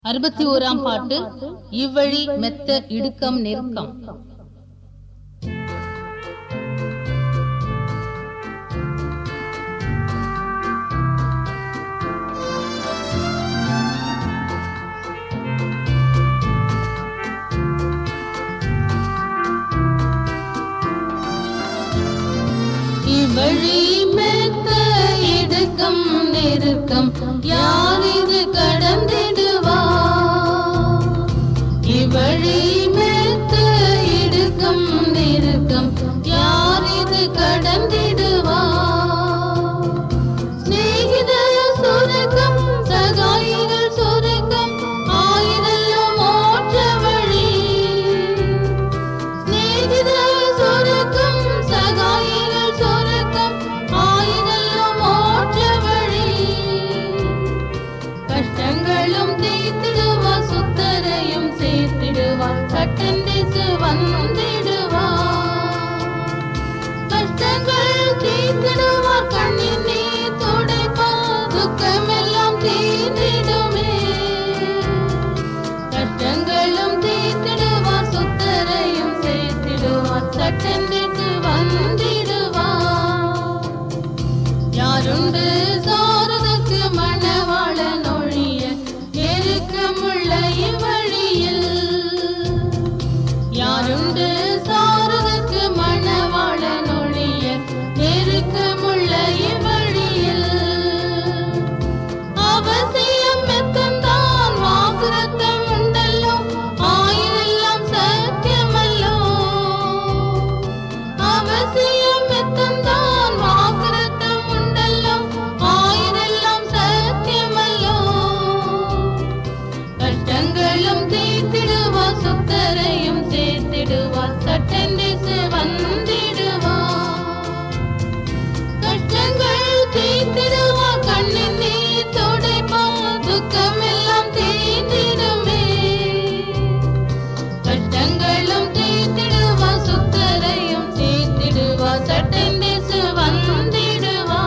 61ஆம் பாட்டு. இவ்வழி மெத்த இடுக்கம் நெருக்கம். இவ்வழி மெத்த இடுக்கம் நெருக்கம், யார் இது கடந்திடுவா? இவ்வழி மெத்த இடுக்கம் நெருக்கம், யார் இது கடந்திடுவா? ஸ்நேகிதர் சுருக்கம், சகாயிகள் சுருக்கம், ஆயிரம் மோட்ச வழி. ஸ்நேகிதர் சுருக்கம், சகாயிகள் சுருக்கம், ஆயிரம் மோட்ச வழி. கஷ்டங்களும் தீர்த்திடுவா, சுத்தரையும் சேர்த்திடுவா, சட்டென்று வந்திடுவா. கஷ்டங்கள் தீர்த்திடுவா, கண்ணின் நீர் துடைப்பா, துக்கமெல்லாம் தீர்ந்திடுமே. கஷ்டங்களும் தீர்த்திடுவா, சுத்தரையும் சேர்த்திடுவா, சட்டென்று வந்திடுவா. யாருண்டு சாரதற்கு மணவாளன் ஒழிய, நெருக்கமுள்ள இவ்வழியில்? யாருண்டு சாரதற்கு மணவாளன் ஒழிய, நெருக்கமுள்ள இவ்வழியில்? அவசியம் மெத்தந்தான் வாக்குரத்தம் உண்டல்லோ, ஆயிரெல்லாம் சத்தியமல்லோ. அவசியம் மெத்தந்தான் வாக்குரத்தம் உண்டல்லோ, ஆயிரெல்லாம் சத்தியமல்லோ. கஷ்டங்களும் தீர்த்திடுவா, சுத்தரையும் சேர்த்திடுவா, சட்டென்று வந்திடுவா. கஷ்டங்கள் தீர்த்திடுவா, கண்ணின் நீர் துடைப்பா, துக்கமெல்லாம் தீர்ந்திடுமே. கஷ்டங்களும் தீர்த்திடுவா, சுத்தரையும் சேர்த்திடுவா, சட்டென்று வந்திடுவா.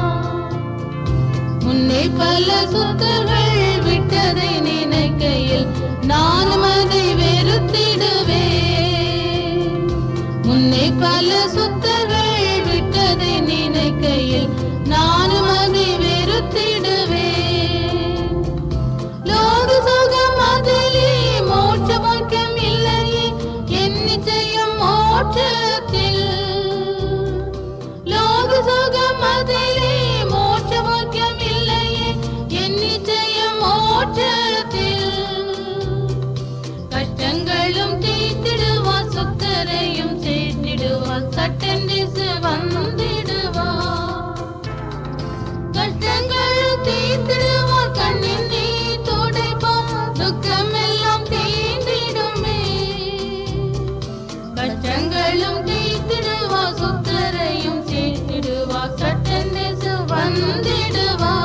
முன்னே பல சுத்தர்கள் விட்டதை நினைக்கையில், நானும் அதை வெறுத்திடுவேன். முன்னே பல சுத்தர்கள் விட்டதை நினைக்கையில், நானும் அதை வெறுத்திடுவேன். லோக சுகம் அதிலே மோட்ச பாக்கியம் இல்லையே, என் நிச்சயம் மோட்சத்தில். லோக சுகம் அதிலே மோட்ச பாக்கியம் இல்லையே, என் நிச்சயம் மோட்சத்தில். கஷ்டங்களும் தீர்த்திடுவா, சுத்தரையும் சேர்த்திடுவா, சட்டென்று வந்திடுவா. கஷ்டங்களும் தீர்த்திடுவா, கண்ணின் நீர் துடைப்பா, துக்கமெல்லாம் தீர்ந்திடுமே. கஷ்டங்களும் தீர்த்திடுவா, சுத்தரையும் சேர்த்திடுவா, சட்டென்று வந்திடுவா.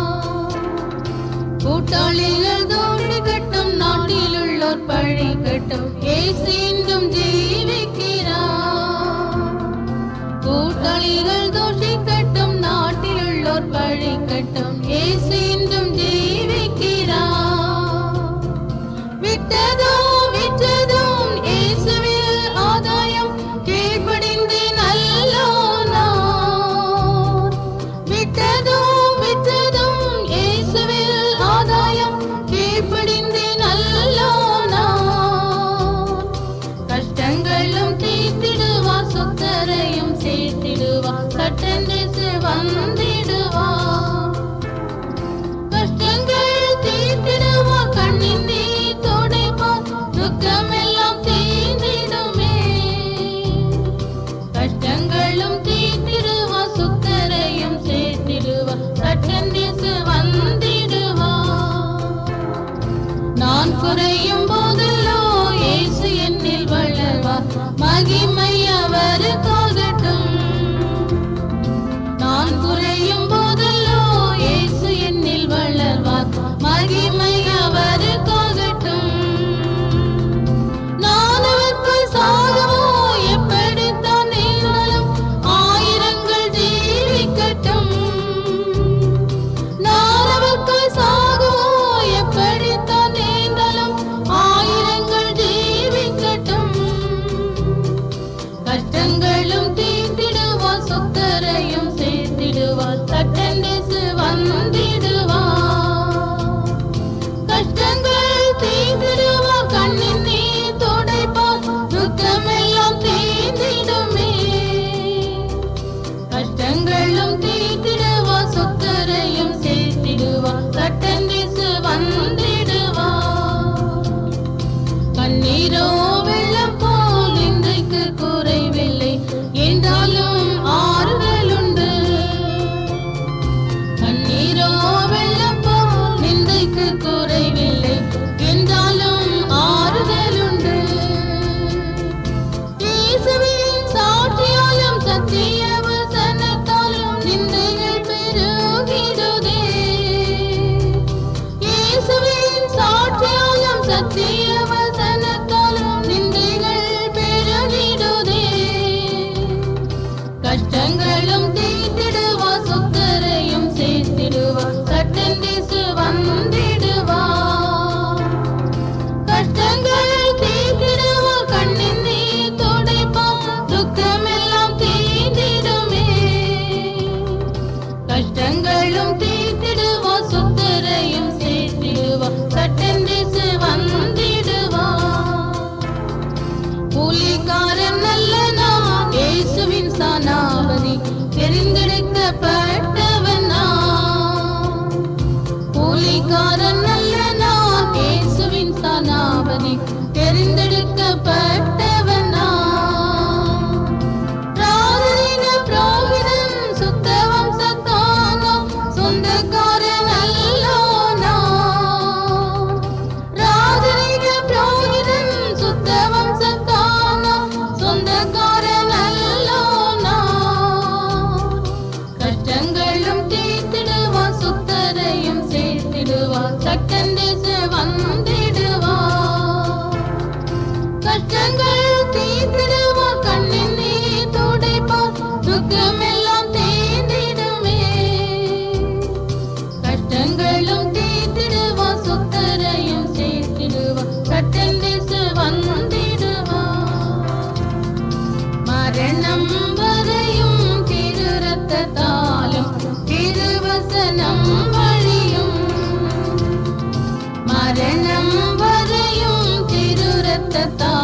கூட்டாளிகள் தோழி கட்டும், நாட்டில் உள்ளோர் பழி கட்டும், இயேசு இன்றும் ஜீவிக்கிறார். கூட்டாளிகள் தோஷி கட்டும், நாட்டில் உள்ளோர் பழி கட்டும், இயேசு இன்றும் ஜீவிக்கிறார். விட்டதோ விற்றதும் இயேசுவில் ஆதாயம், கீழ்ப்படிந்தேன் அல்லோ நான். விட்டதோ விற்றதும் இயேசுவில் ஆதாயம், கீழ்ப்படிந்தேன் அல்லோ நான். கஷ்டங்களும் தீர்த்திடுவா, சுத்தரையும் சேர்த்திடுவா, சட்டென்று வந்திடுவா. கஷ்டங்கள் தீர்த்திடுவா, கண்ணின் நீர் துடைப்பா, துக்கமெல்லாம் தீர்ந்திடுமே. கஷ்டங்களும் தீர்த்திடுவா, சுத்தரையும் சேர்த்திடுவா, சட்டென்று வந்திடுவா. நான் குறையும் போதெல்லோ இயேசு என்னில் வளர்வா, மகிமை அவருக்காகட்டும். நான் குறையும் போதெல்லோ இயேசு என்னில் வளர்வா, மகிமை அவருக்காகட்டும். நான் அவருக்கு சாகவோ, எப்படித்தான் இருந்தாலும் ஆயிரங்கள் ஜீவிக்கட்டும். நான் அவருக்கு சாகவோ, எப்படித்தான் சத்திய வசனத்தாலும் நிந்தைகள் பெருகிடுதே. கஷ்டங்களும் தீர்த்திடுவா, சுத்தரையும் சேர்த்திடுவா, சட்டென்று வந்திடுவா. கஷ்டங்கள் தீர்த்திடுவா, கண்ணின் நீர் துடைப்பா, துக்கமெல்லாம் தீர்ந்திடுமே. கஷ்டங்களும் தீர்த்திடுவா, சுத்தரையும் சேர்த்திடுவா, சட்டென்று வந்திடுவா. கூலிக்காரன் நல்ல நான், இயேசுவின் சானாபதி, தெரிந்தெடுக்கப்பட்டவன் நான். கூலிக்காரன் நல்ல நான், இயேசுவின் சானாபதி, தெரிந்தெடுக்கப்பட்டவன் நான். ராஜரீக புரோகிதன், சுத்த வம்சத்தானாம், சொந்தக்காரன் அல்லோ நான். ராஜரீக புரோகிதன், சுத்த வம்சத்தானாம், சொந்தக்காரன் அல்லோ நான். கஷ்டங்களும் தீர்த்திடுவா, சுத்தரையும் சேர்த்திடுவா, சட்டென்று வந்திடுவா. கஷ்டங்கள் தீர்த்திடுவா, கண்ணின் நீர் துடைப்பா, துக்கமெல்லாம் தீர்ந்திடுமே. கஷ்டங்களும் தீர்த்திடுவா, சுத்தரையும் சேர்த்திடுவா, சட்டென்று வந்திடுவா. மரணம் வரையும் திரு ரத்தத்தாலும் திருவசனம் வழியும். மரணம் வரையும் திரு ரத்தத்தாலும்